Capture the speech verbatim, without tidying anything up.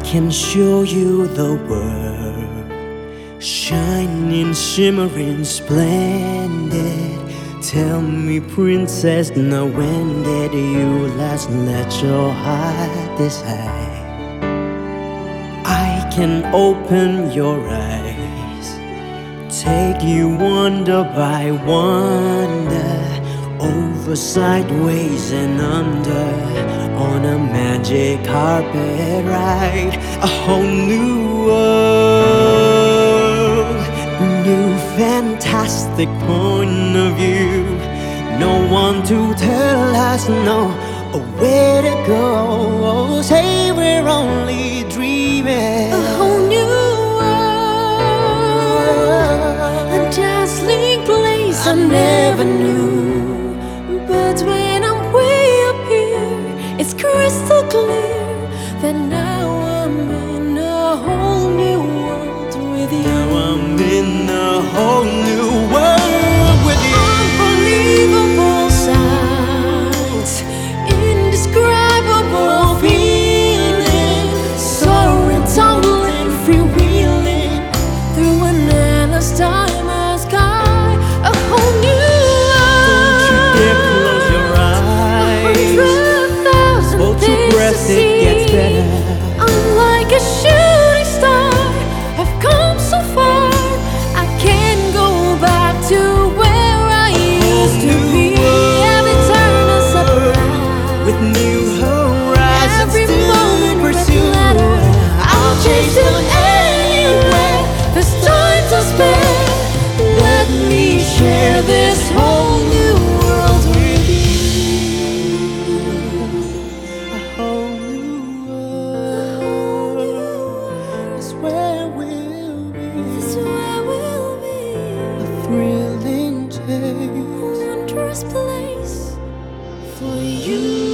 can show you the world, shining, shimmering, splendid. Tell me, princess, now when did you last let your heart decide? I can open your eyes, take you wonder by wonder, over, sideways and under, on a magic carpet ride. A whole new world, new fantastic point of view. No one to tell us no, or where to go. Say we're only dreaming. A whole new world, a dazzling place I never knew. But when I'm way up here, it's crystal clear that now I'm in a whole new world with you. Now I'm in a whole new world with you. Unbelievable sounds, indescribable feeling, soaring, tumbling, freewheeling through an endless diamond sky. A whole new it gets better. I'm like a shooting star, I've come so far, I can't go back to where I used to be. Every turn is a surprise, with new horizons every to moment pursue. matter. I'll chase you anywhere, there's time to spare. Let me share this whole new world with you. Thrilling tale, a wondrous place for you.